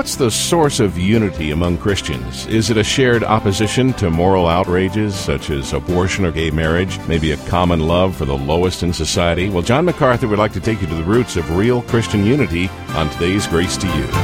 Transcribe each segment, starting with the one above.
what's the source of unity among Christians? Is it a shared opposition to moral outrages such as abortion or gay marriage? Maybe a common love for the lowest in society? Well, John MacArthur would like to take you to the roots of real Christian unity on today's Grace to You.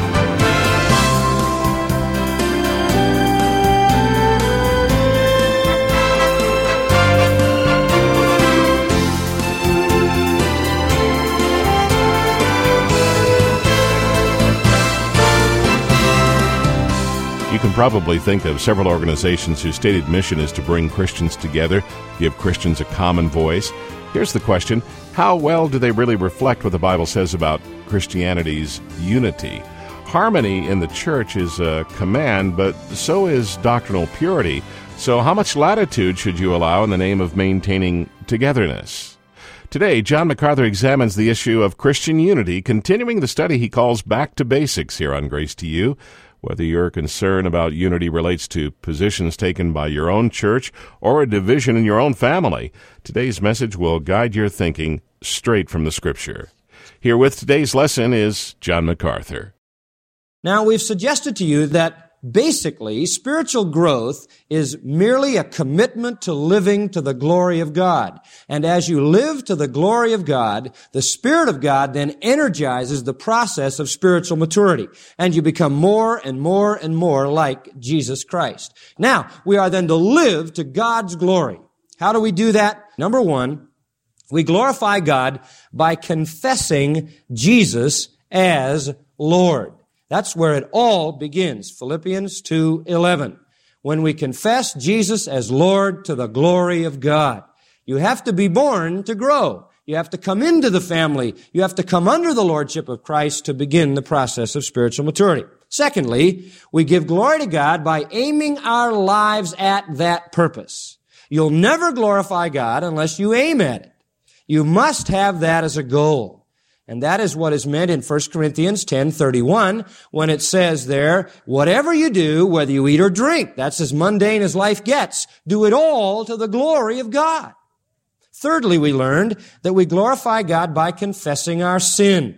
You can probably think of several organizations whose stated mission is to bring Christians together, give Christians a common voice. Here's the question: how well do they really reflect what the Bible says about Christianity's unity? Harmony in the church is a command, but so is doctrinal purity. So how much latitude should you allow in the name of maintaining togetherness? Today, John MacArthur examines the issue of Christian unity, continuing the study he calls Back to Basics here on Grace to You. Whether your concern about unity relates to positions taken by your own church or a division in your own family, today's message will guide your thinking straight from the Scripture. Here with today's lesson is John MacArthur. Now, we've suggested to you that basically, spiritual growth is merely a commitment to living to the glory of God. And as you live to the glory of God, the Spirit of God then energizes the process of spiritual maturity. And you become more and more and more like Jesus Christ. Now, we are then to live to God's glory. How do we do that? Number one, we glorify God by confessing Jesus as Lord. That's where it all begins. Philippians 2:11. When we confess Jesus as Lord to the glory of God. You have to be born to grow. You have to come into the family. You have to come under the lordship of Christ to begin the process of spiritual maturity. Secondly, we give glory to God by aiming our lives at that purpose. You'll never glorify God unless you aim at it. You must have that as a goal. And that is what is meant in 1 Corinthians 10:31 when it says there, whatever you do, whether you eat or drink, that's as mundane as life gets, do it all to the glory of God. Thirdly, we learned that we glorify God by confessing our sin.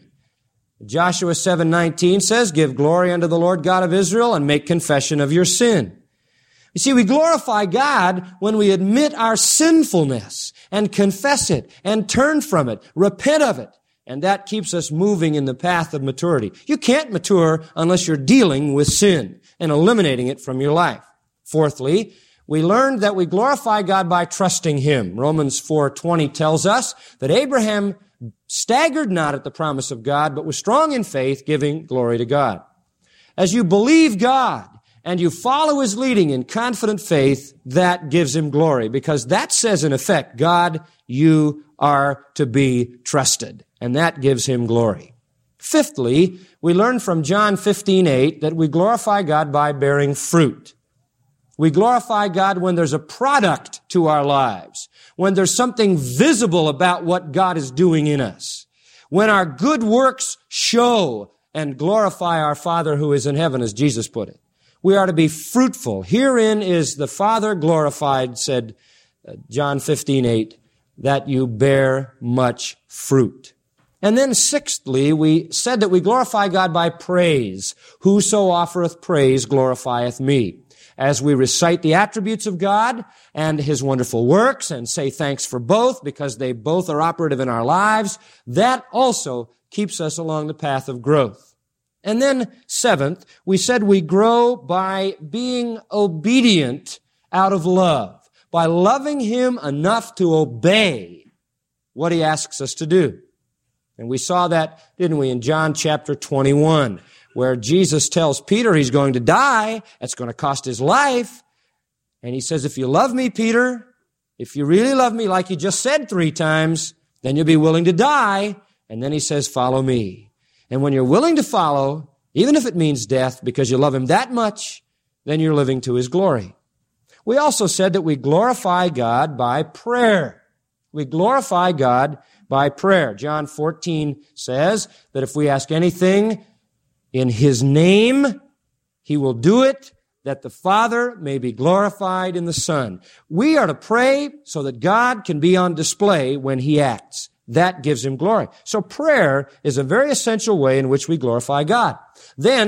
Joshua 7:19 says, give glory unto the Lord God of Israel and make confession of your sin. You see, we glorify God when we admit our sinfulness and confess it and turn from it, repent of it. And that keeps us moving in the path of maturity. You can't mature unless you're dealing with sin and eliminating it from your life. Fourthly, we learned that we glorify God by trusting Him. Romans 4:20 tells us that Abraham staggered not at the promise of God, but was strong in faith, giving glory to God. As you believe God and you follow His leading in confident faith, that gives Him glory, because that says in effect, God, you are to be trusted. And that gives Him glory. Fifthly, we learn from John 15:8 that we glorify God by bearing fruit. We glorify God when there's a product to our lives, when there's something visible about what God is doing in us, when our good works show and glorify our Father who is in heaven, as Jesus put it. We are to be fruitful. Herein is the Father glorified, said John 15:8, that you bear much fruit. And then sixthly, we said that we glorify God by praise. Whoso offereth praise glorifieth me. As we recite the attributes of God and His wonderful works and say thanks for both because they both are operative in our lives, that also keeps us along the path of growth. And then seventh, we said we grow by being obedient out of love, by loving Him enough to obey what He asks us to do. And we saw that, didn't we, in John chapter 21, where Jesus tells Peter he's going to die. It's going to cost his life. And He says, if you love me, Peter, if you really love me, like you just said 3 times, then you'll be willing to die. And then He says, follow me. And when you're willing to follow, even if it means death, because you love Him that much, then you're living to His glory. We also said that we glorify God by prayer. We glorify God by prayer. John 14 says that if we ask anything in His name, He will do it, that the Father may be glorified in the Son. We are to pray so that God can be on display when He acts. That gives Him glory. So prayer is a very essential way in which we glorify God. Then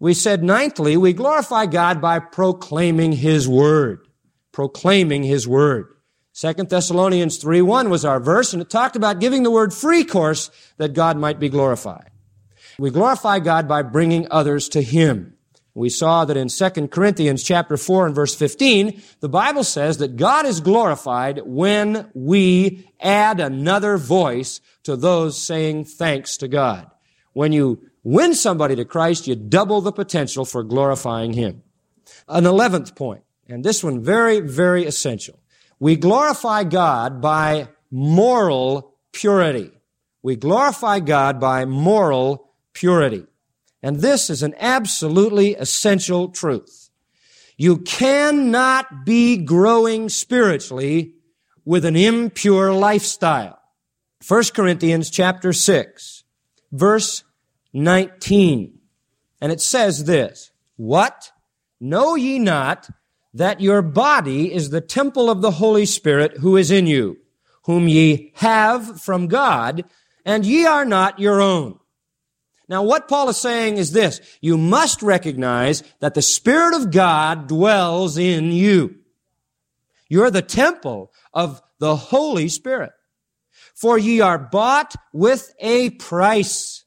We said, ninthly, we glorify God by proclaiming His Word. Proclaiming His Word. 2 Thessalonians 3:1 was our verse, and it talked about giving the Word free course that God might be glorified. We glorify God by bringing others to Him. We saw that in 2 Corinthians chapter 4 and verse 15, the Bible says that God is glorified when we add another voice to those saying thanks to God. When you win somebody to Christ, you double the potential for glorifying Him. An 11th point, and this one very, very essential. We glorify God by moral purity. We glorify God by moral purity. And this is an absolutely essential truth. You cannot be growing spiritually with an impure lifestyle. 1 Corinthians chapter 6, verse 19. And it says this, "What? Know ye not that your body is the temple of the Holy Spirit who is in you, whom ye have from God, and ye are not your own?" Now, what Paul is saying is this: you must recognize that the Spirit of God dwells in you. You're the temple of the Holy Spirit. For ye are bought with a price.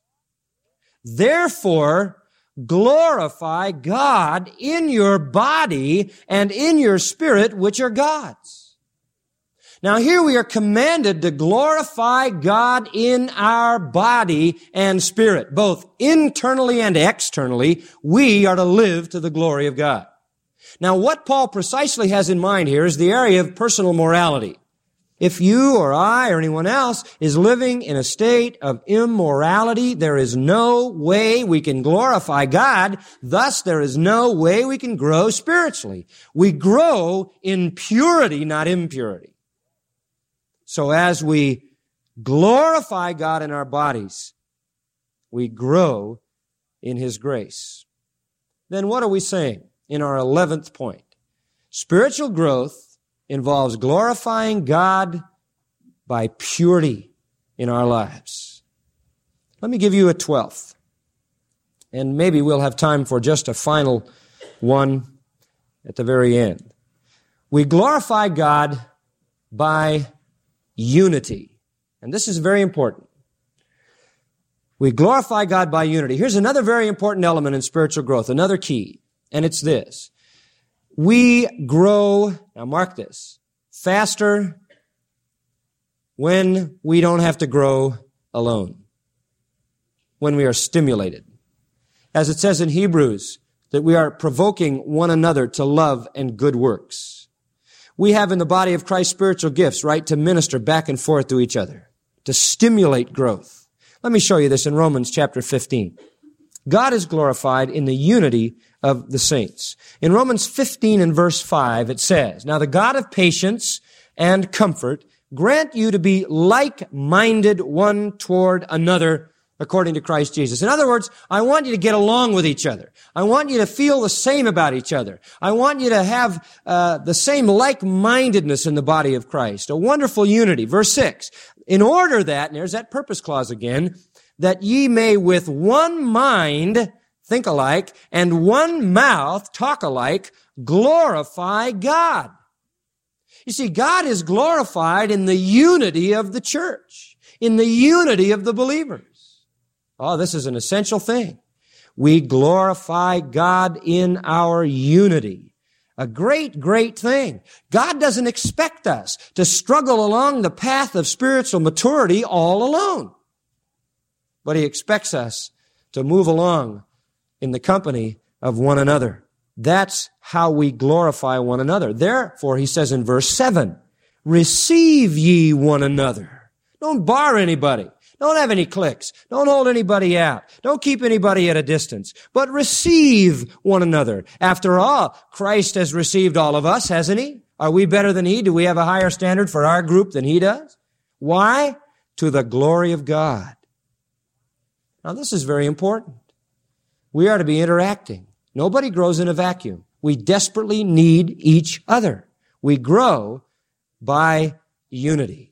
Therefore, glorify God in your body and in your spirit, which are God's. Now here we are commanded to glorify God in our body and spirit. Both internally and externally, we are to live to the glory of God. Now what Paul precisely has in mind here is the area of personal morality. If you or I or anyone else is living in a state of immorality, there is no way we can glorify God. Thus, there is no way we can grow spiritually. We grow in purity, not impurity. So as we glorify God in our bodies, we grow in His grace. Then what are we saying in our 11th point? Spiritual growth involves glorifying God by purity in our lives. Let me give you a 12th. And maybe we'll have time for just a final one at the very end. We glorify God by unity. And this is very important. We glorify God by unity. Here's another very important element in spiritual growth, another key, and it's this. We grow, now mark this, faster when we don't have to grow alone, when we are stimulated. As it says in Hebrews, that we are provoking one another to love and good works. We have in the body of Christ spiritual gifts, right, to minister back and forth to each other, to stimulate growth. Let me show you this in Romans chapter 15. God is glorified in the unity of the saints. In Romans 15 and verse 5, it says, "Now the God of patience and comfort grant you to be like-minded one toward another according to Christ Jesus." In other words, I want you to get along with each other. I want you to feel the same about each other. I want you to have the same like-mindedness in the body of Christ. A wonderful unity. Verse 6, "In order that," and there's that purpose clause again, "that ye may with one mind think alike, and one mouth talk alike, glorify God." You see, God is glorified in the unity of the church, in the unity of the believers. Oh, this is an essential thing. We glorify God in our unity. A great, great thing. God doesn't expect us to struggle along the path of spiritual maturity all alone. But He expects us to move along in the company of one another. That's how we glorify one another. Therefore, He says in verse 7, "Receive ye one another." Don't bar anybody. Don't have any cliques. Don't hold anybody out. Don't keep anybody at a distance. But receive one another. After all, Christ has received all of us, hasn't He? Are we better than He? Do we have a higher standard for our group than He does? Why? To the glory of God. Now, this is very important. We are to be interacting. Nobody grows in a vacuum. We desperately need each other. We grow by unity.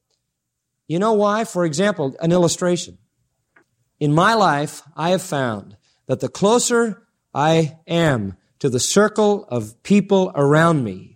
You know why? For example, an illustration. In my life, I have found that the closer I am to the circle of people around me,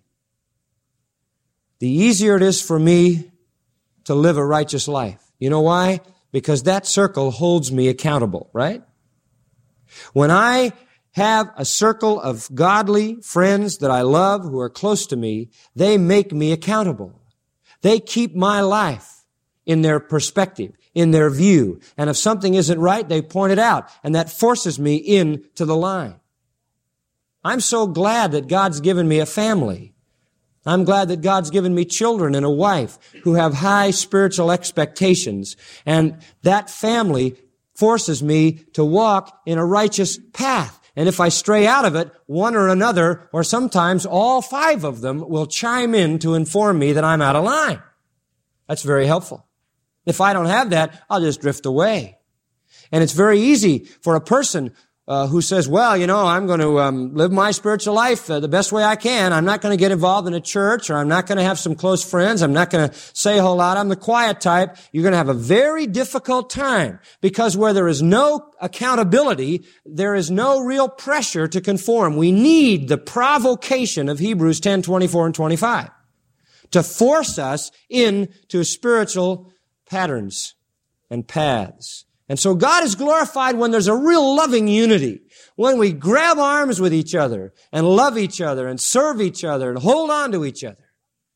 the easier it is for me to live a righteous life. You know why? Because that circle holds me accountable, right? When I have a circle of godly friends that I love who are close to me, they make me accountable. They keep my life in their perspective, in their view. And if something isn't right, they point it out. And that forces me into the line. I'm so glad that God's given me a family. I'm glad that God's given me children and a wife who have high spiritual expectations. And that family forces me to walk in a righteous path. And if I stray out of it, one or another, or sometimes all five of them will chime in to inform me that I'm out of line. That's very helpful. If I don't have that, I'll just drift away. And it's very easy for a person who says, well, you know, I'm going to live my spiritual life the best way I can. I'm not going to get involved in a church, or I'm not going to have some close friends. I'm not going to say a whole lot. I'm the quiet type. You're going to have a very difficult time, because where there is no accountability, there is no real pressure to conform. We need the provocation of Hebrews 10, 24 and 25 to force us into spiritual patterns and paths. And so God is glorified when there's a real loving unity, when we grab arms with each other and love each other and serve each other and hold on to each other.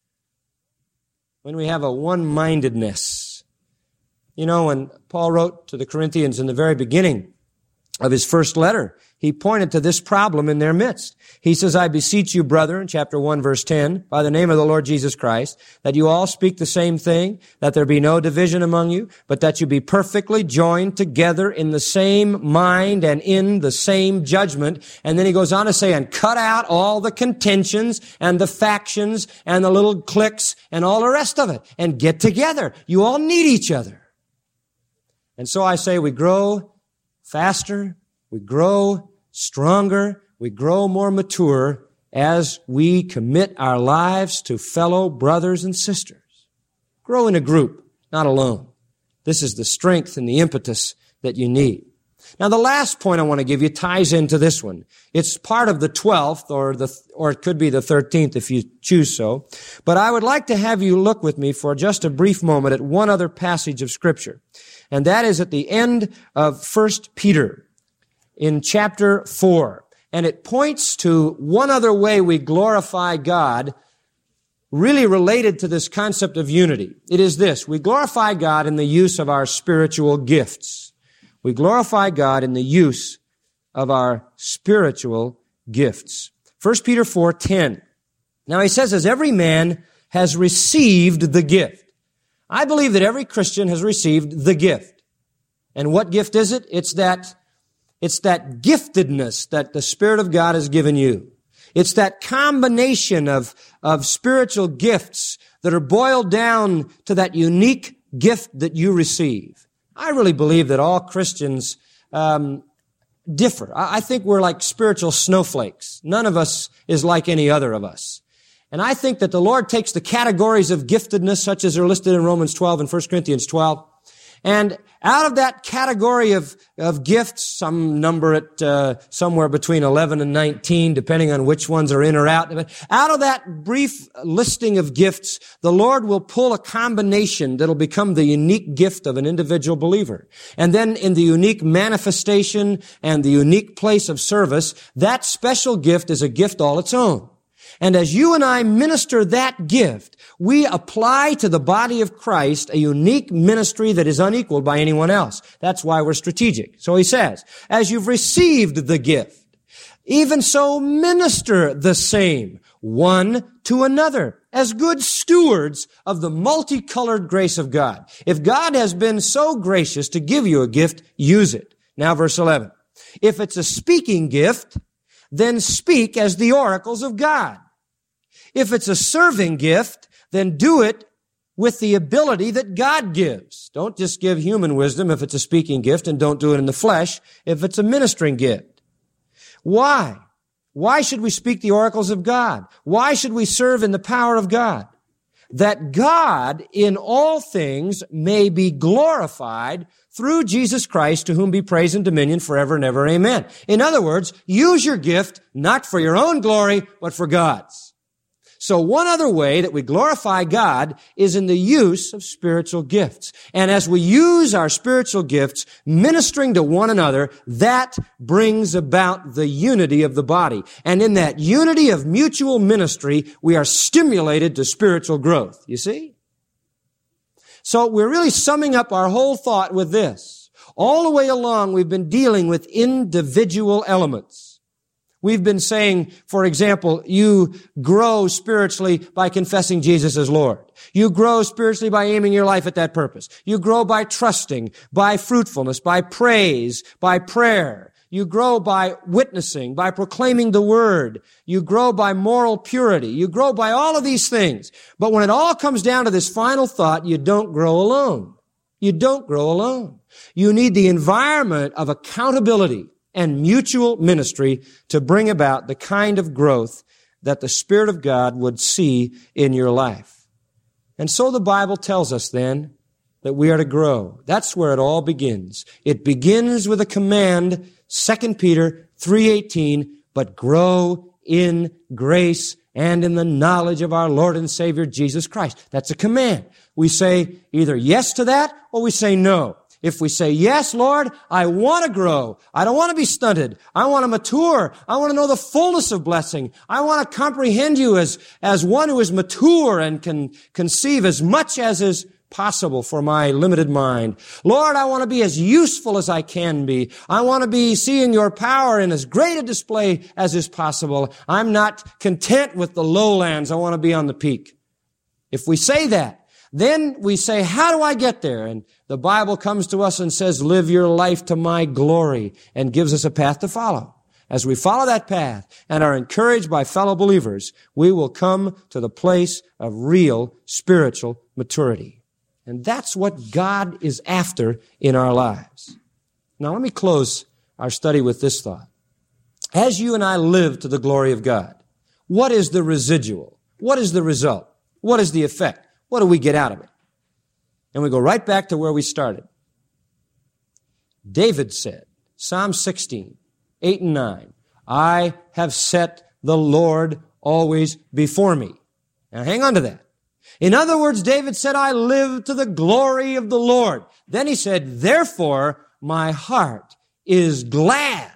When we have a one-mindedness. You know, when Paul wrote to the Corinthians in the very beginning of his first letter, he pointed to this problem in their midst. He says, I beseech you, brethren, chapter 1, verse 10, by the name of the Lord Jesus Christ, that you all speak the same thing, that there be no division among you, but that you be perfectly joined together in the same mind and in the same judgment. And then he goes on to say, and cut out all the contentions and the factions and the little cliques and all the rest of it, and get together. You all need each other. And so I say we grow faster, we grow stronger, we grow more mature as we commit our lives to fellow brothers and sisters. Grow in a group, not alone. This is the strength and the impetus that you need. Now, the last point I want to give you ties into this one. It's part of the 12th, or it could be the 13th if you choose so. But I would like to have you look with me for just a brief moment at one other passage of Scripture. And that is at the end of 1 Peter in chapter 4. And it points to one other way we glorify God, really related to this concept of unity. It is this: we glorify God in the use of our spiritual gifts. We glorify God in the use of our spiritual gifts. 1 Peter 4:10. Now he says, as every man has received the gift. I believe that every Christian has received the gift. And what gift is it? It's that giftedness that the Spirit of God has given you. It's that combination of spiritual gifts that are boiled down to that unique gift that you receive. I really believe that all Christians differ. I think we're like spiritual snowflakes. None of us is like any other of us. And I think that the Lord takes the categories of giftedness, such as are listed in Romans 12 and 1 Corinthians 12, and out of that category of gifts, some number it somewhere between 11 and 19, depending on which ones are in or out. But out of that brief listing of gifts, the Lord will pull a combination that'll become the unique gift of an individual believer. And then in the unique manifestation and the unique place of service, that special gift is a gift all its own. And as you and I minister that gift, we apply to the body of Christ a unique ministry that is unequaled by anyone else. That's why we're strategic. So he says, as you've received the gift, even so minister the same, one to another, as good stewards of the multicolored grace of God. If God has been so gracious to give you a gift, use it. Now verse 11. If it's a speaking gift, then speak as the oracles of God. If it's a serving gift, then do it with the ability that God gives. Don't just give human wisdom if it's a speaking gift, and don't do it in the flesh if it's a ministering gift. Why? Why should we speak the oracles of God? Why should we serve in the power of God? that God in all things may be glorified through Jesus Christ, to whom be praise and dominion forever and ever. Amen. In other words, use your gift not for your own glory, but for God's. So one other way that we glorify God is in the use of spiritual gifts. And as we use our spiritual gifts, ministering to one another, that brings about the unity of the body. And in that unity of mutual ministry, we are stimulated to spiritual growth. You see? So we're really summing up our whole thought with this. All the way along, we've been dealing with individual elements. We've been saying, for example, you grow spiritually by confessing Jesus as Lord. You grow spiritually by aiming your life at that purpose. You grow by trusting, by fruitfulness, by praise, by prayer. You grow by witnessing, by proclaiming the Word. You grow by moral purity. You grow by all of these things. But when it all comes down to this final thought, you don't grow alone. You don't grow alone. You need the environment of accountability and mutual ministry to bring about the kind of growth that the Spirit of God would see in your life. And so the Bible tells us then that we are to grow. That's where it all begins. It begins with a command, 2 Peter 3:18, but grow in grace and in the knowledge of our Lord and Savior Jesus Christ. That's a command. We say either yes to that or we say no. If we say, yes, Lord, I want to grow. I don't want to be stunted. I want to mature. I want to know the fullness of blessing. I want to comprehend you as one who is mature and can conceive as much as is possible for my limited mind. Lord, I want to be as useful as I can be. I want to be seeing your power in as great a display as is possible. I'm not content with the lowlands. I want to be on the peak. If we say that, then we say, how do I get there? And the Bible comes to us and says, live your life to my glory, and gives us a path to follow. As we follow that path and are encouraged by fellow believers, we will come to the place of real spiritual maturity. And that's what God is after in our lives. Now let me close our study with this thought. As you and I live to the glory of God, what is the residual? What is the result? What is the effect? What do we get out of it? And we go right back to where we started. David said, Psalm 16, 8 and 9, I have set the Lord always before me. Now hang on to that. In other words, David said, I live to the glory of the Lord. Then he said, therefore, my heart is glad.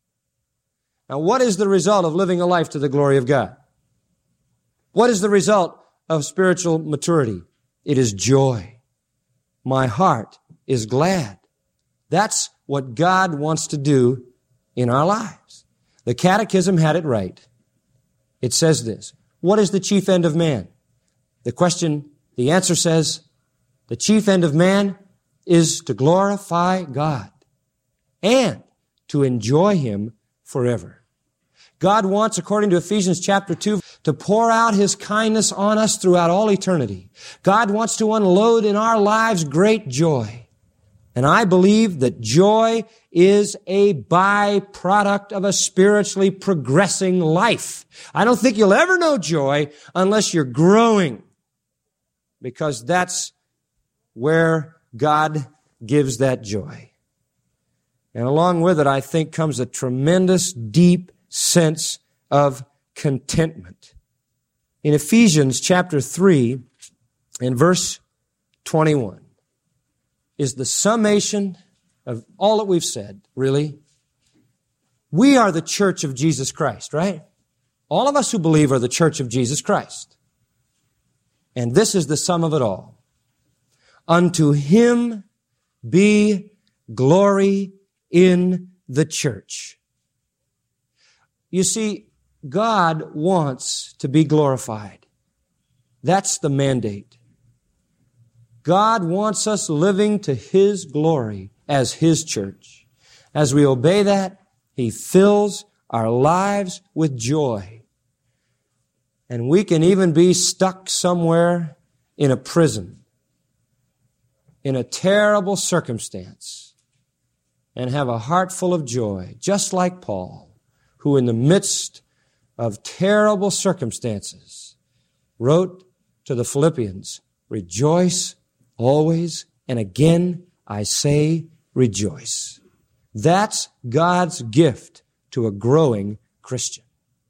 Now what is the result of living a life to the glory of God? What is the result of spiritual maturity? It is joy. My heart is glad. That's what God wants to do in our lives. The Catechism had it right. It says this, what is the chief end of man? The answer says, the chief end of man is to glorify God and to enjoy Him forever. God wants, according to Ephesians chapter 2, to pour out His kindness on us throughout all eternity. God wants to unload in our lives great joy. And I believe that joy is a byproduct of a spiritually progressing life. I don't think you'll ever know joy unless you're growing, because that's where God gives that joy. And along with it, I think, comes a tremendous, deep sense of contentment. In Ephesians chapter 3 and verse 21 is the summation of all that we've said, really. We are the church of Jesus Christ, right? All of us who believe are the church of Jesus Christ. And this is the sum of it all. Unto Him be glory in the church. You see, God wants to be glorified. That's the mandate. God wants us living to His glory as His church. As we obey that, He fills our lives with joy. And we can even be stuck somewhere in a prison, in a terrible circumstance, and have a heart full of joy, just like Paul, who in the midst of terrible circumstances wrote to the Philippians, rejoice always, and again I say rejoice. That's God's gift to a growing Christian.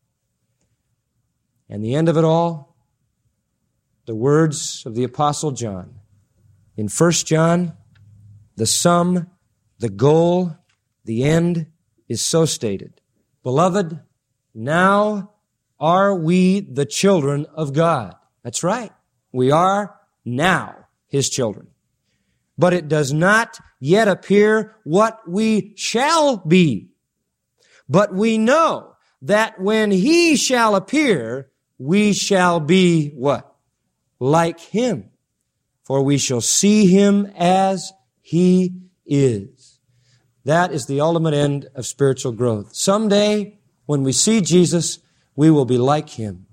And the end of it all, the words of the Apostle John. In 1 John, the sum, the goal, the end is so stated. Beloved, now are we the children of God. That's right. We are now His children. But it does not yet appear what we shall be. But we know that when He shall appear, we shall be what? Like Him. For we shall see Him as He is. That is the ultimate end of spiritual growth. Someday, when we see Jesus, we will be like Him.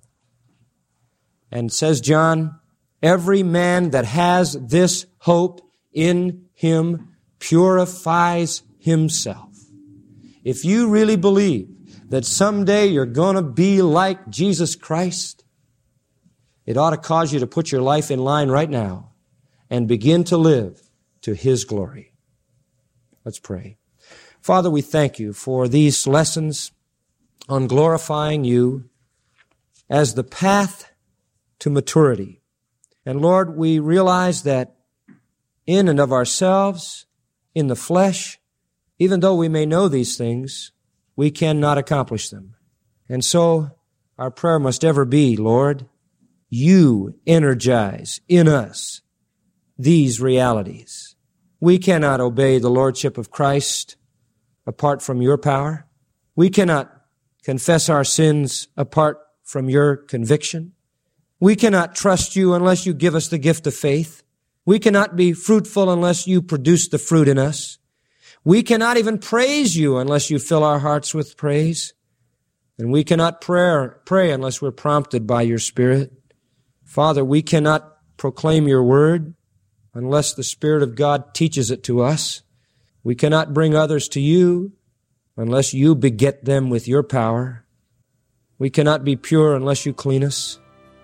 And says John, every man that has this hope in Him purifies himself. If you really believe that someday you're going to be like Jesus Christ, it ought to cause you to put your life in line right now and begin to live to His glory. Let's pray. Father, we thank You for these lessons on glorifying You as the path to maturity. And Lord, we realize that in and of ourselves, in the flesh, even though we may know these things, we cannot accomplish them. And so our prayer must ever be, Lord, You energize in us these realities. We cannot obey the Lordship of Christ apart from Your power. We cannot confess our sins apart from Your conviction. We cannot trust You unless You give us the gift of faith. We cannot be fruitful unless You produce the fruit in us. We cannot even praise You unless You fill our hearts with praise. And we cannot pray unless we're prompted by Your Spirit. Father, we cannot proclaim Your word unless the Spirit of God teaches it to us. We cannot bring others to You unless You beget them with Your power. We cannot be pure unless You clean us.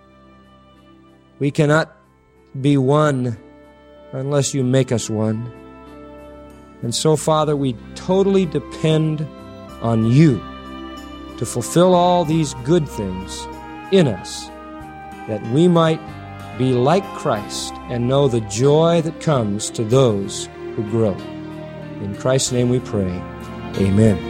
We cannot be one unless You make us one. And so, Father, we totally depend on You to fulfill all these good things in us, that we might be like Christ and know the joy that comes to those who grow. In Christ's name we pray. Amen.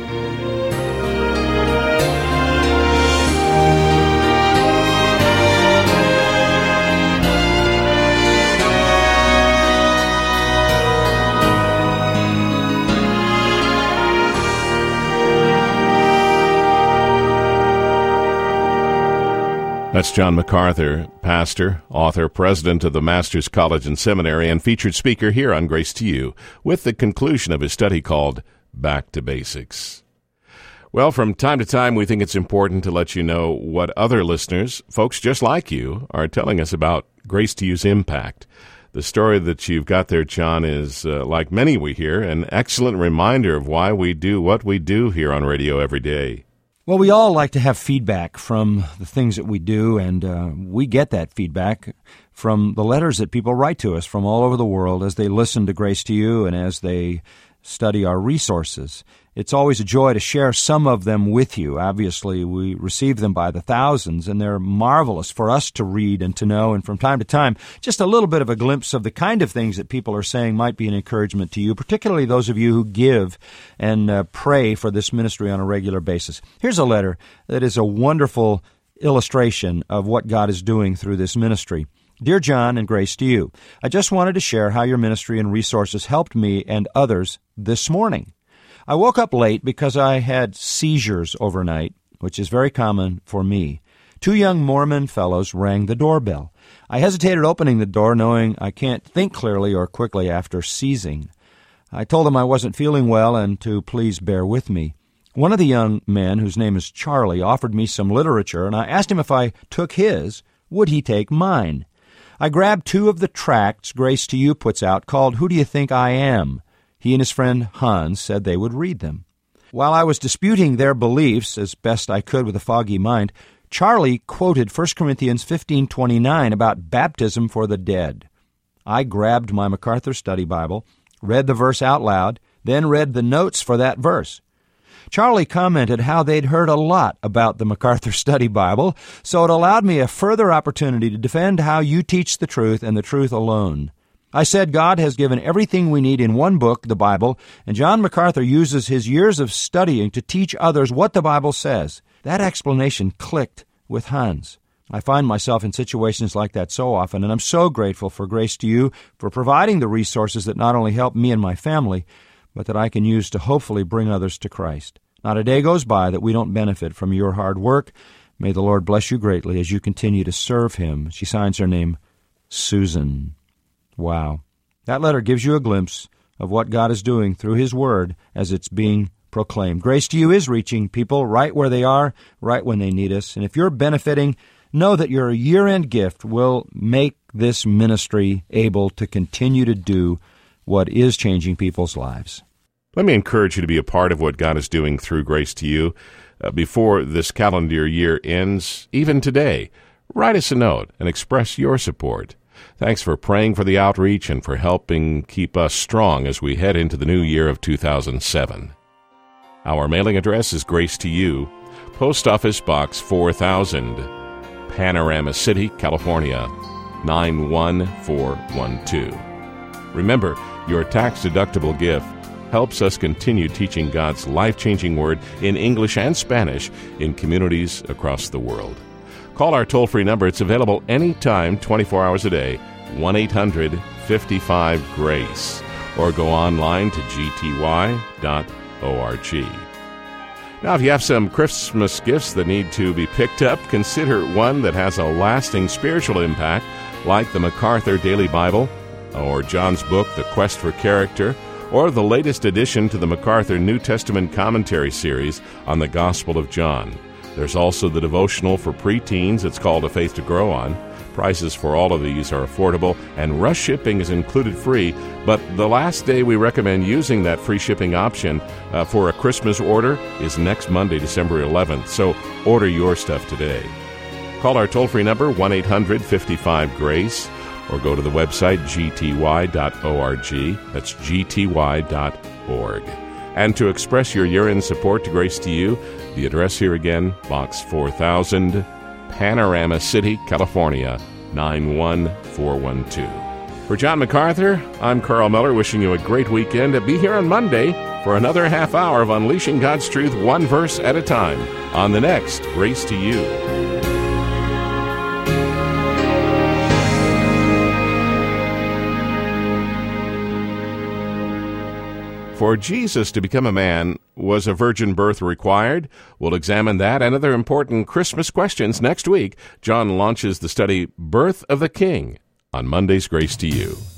That's John MacArthur, pastor, author, president of the Masters College and Seminary, and featured speaker here on Grace to You, with the conclusion of his study called Back to Basics. Well, from time to time, we think it's important to let you know what other listeners, folks just like you, are telling us about Grace to You's impact. The story that you've got there, John, is, like many we hear, an excellent reminder of why we do what we do here on radio every day. Well, we all like to have feedback from the things that we do, and we get that feedback from the letters that people write to us from all over the world as they listen to Grace to You and as they study our resources. It's always a joy to share some of them with you. Obviously, we receive them by the thousands, and they're marvelous for us to read and to know. And from time to time, just a little bit of a glimpse of the kind of things that people are saying might be an encouragement to you, particularly those of you who give and pray for this ministry on a regular basis. Here's a letter that is a wonderful illustration of what God is doing through this ministry. Dear John, and Grace to You, I just wanted to share how your ministry and resources helped me and others this morning. I woke up late because I had seizures overnight, which is very common for me. 2 young Mormon fellows rang the doorbell. I hesitated opening the door, knowing I can't think clearly or quickly after seizing. I told them I wasn't feeling well and to please bear with me. One of the young men, whose name is Charlie, offered me some literature, and I asked him if I took his, would he take mine? I grabbed 2 of the tracts Grace to You puts out called Who Do You Think I Am? He and his friend Hans said they would read them. While I was disputing their beliefs as best I could with a foggy mind, Charlie quoted 1 Corinthians 15:29 about baptism for the dead. I grabbed my MacArthur Study Bible, read the verse out loud, then read the notes for that verse. Charlie commented how they'd heard a lot about the MacArthur Study Bible, so it allowed me a further opportunity to defend how you teach the truth and the truth alone. I said God has given everything we need in one book, the Bible, and John MacArthur uses his years of studying to teach others what the Bible says. That explanation clicked with Hans. I find myself in situations like that so often, and I'm so grateful for Grace to You for providing the resources that not only help me and my family, but that I can use to hopefully bring others to Christ. Not a day goes by that we don't benefit from your hard work. May the Lord bless you greatly as you continue to serve Him. She signs her name, Susan. Wow. That letter gives you a glimpse of what God is doing through His Word as it's being proclaimed. Grace to You is reaching people right where they are, right when they need us. And if you're benefiting, know that your year-end gift will make this ministry able to continue to do what is changing people's lives. Let me encourage you to be a part of what God is doing through Grace to You. Before this calendar year ends, even today, write us a note and express your support. Thanks for praying for the outreach and for helping keep us strong as we head into the new year of 2007. Our mailing address is Grace to You, Post Office Box 4000, Panorama City, California, 91412. Remember, your tax-deductible gift helps us continue teaching God's life-changing Word in English and Spanish in communities across the world. Call our toll-free number. It's available anytime, 24 hours a day, 1-800-55-GRACE, or go online to gty.org. Now, if you have some Christmas gifts that need to be picked up, consider one that has a lasting spiritual impact, like the MacArthur Daily Bible, or John's book, The Quest for Character, or the latest addition to the MacArthur New Testament Commentary series on the Gospel of John. There's also the devotional for preteens. It's called A Faith to Grow On. Prices for all of these are affordable, and rush shipping is included free, but the last day we recommend using that free shipping option for a Christmas order is next Monday, December 11th, so order your stuff today. Call our toll-free number, 1-800-55-GRACE, or go to the website gty.org. That's gty.org. And to express your year-end support to Grace to You, the address here again, Box 4000, Panorama City, California, 91412. For John MacArthur, I'm Carl Miller, wishing you a great weekend. Be here on Monday for another half hour of unleashing God's truth one verse at a time on the next Grace to You. For Jesus to become a man, was a virgin birth required? We'll examine that and other important Christmas questions next week. John launches the study Birth of the King on Monday's Grace to You.